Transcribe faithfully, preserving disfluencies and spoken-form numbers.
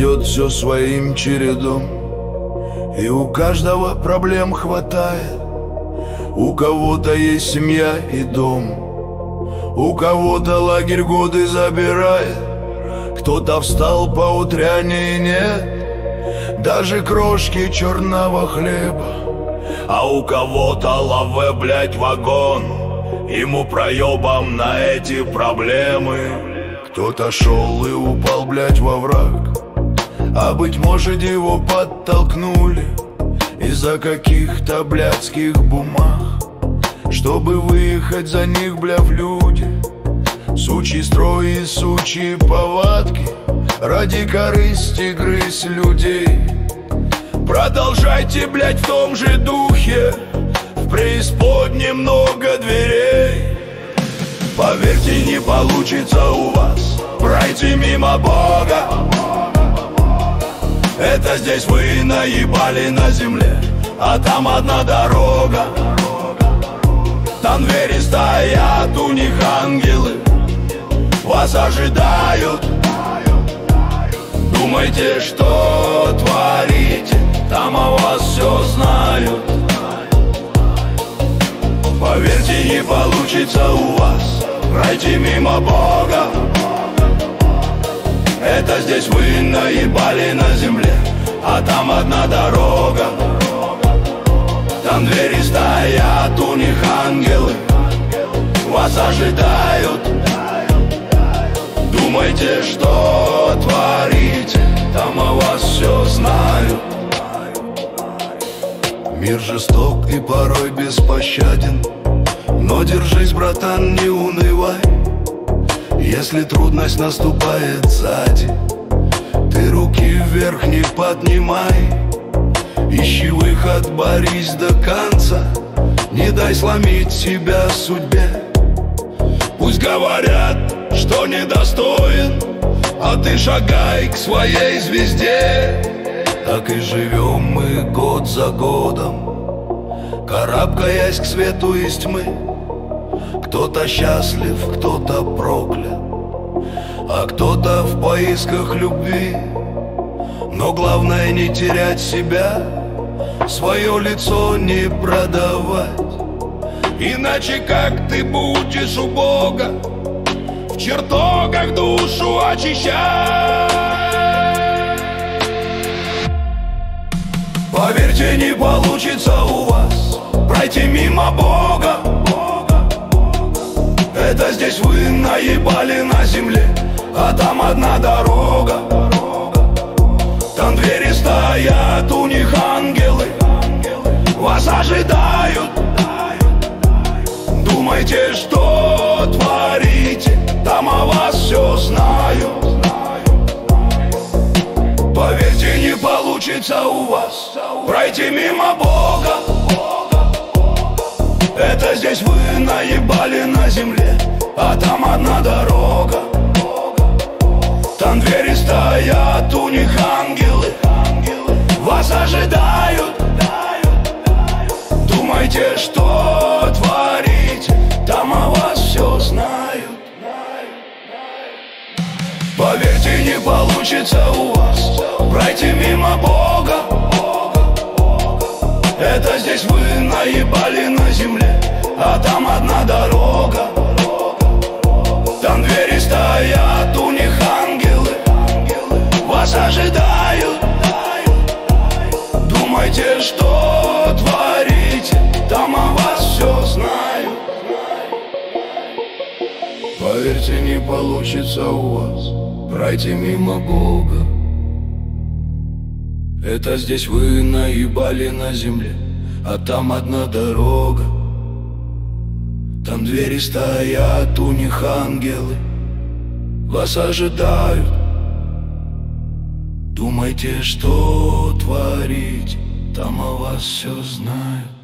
идет все своим чередом, и у каждого проблем хватает. У кого-то есть семья и дом, у кого-то лагерь годы забирает. Кто-то встал по утряне и нет даже крошки черного хлеба. А у кого-то лаве, блять, вагон, ему проебом на эти проблемы. Кто-то шел и упал, блять, во враг, а быть может его подтолкнули из-за каких-то блядских бумаг, чтобы выехать за них, бля, в люди. Сучий строй и сучьи повадки ради корысти грызть людей. Продолжайте, блядь, в том же духе, в преисподне много дверей. Поверьте, не получится у вас пройти мимо Бога. Это здесь вы наебали на земле, а там одна дорога. Там двери стоят, у них ангелы вас ожидают. Думаете, что творите, там о вас все знают. Поверьте, не получится у вас пройти мимо Бога. Это здесь вы наебали на земле, а там одна дорога. Там двери стоят, у них ангелы вас ожидают. Думаете, что творите, там о вас все знают. Мир жесток и порой беспощаден, но держись, братан, не унывай. Если трудность наступает сзади, ты руки вверх не поднимай. Ищи выход, борись до конца, не дай сломить себя судьбе. Пусть говорят, что недостоин, а ты шагай к своей звезде. Так и живем мы год за годом, карабкаясь к свету из тьмы. Кто-то счастлив, кто-то проклят, а кто-то в поисках любви. Но главное не терять себя, свое лицо не продавать. Иначе как ты будешь у Бога в чертогах душу очищать? Поверьте, не получится у вас пройти мимо Бога. Это здесь вы наебали на земле, а там одна дорога. Там двери стоят, у них ангелы вас ожидают. Думаете, что творите, там о вас все знают. Поверьте, не получится у вас пройти мимо Бога. Это здесь вы наебали на земле, а там одна дорога. Там двери стоят, у них ангелы вас ожидают. Думаете, что творите, там о вас все знают. Поверьте, не получится у вас пройти мимо Бога. Это здесь вы наебали на земле, а там одна дорога. Там двери стоят, у них ангелы вас ожидают. Думаете, что творите, там о вас все знают. Поверьте, не получится у вас пройти мимо Бога. Это здесь вы наебали на земле, а там одна дорога. Там двери стоят, у них ангелы вас ожидают. Думаете, что творите, там о вас все знают.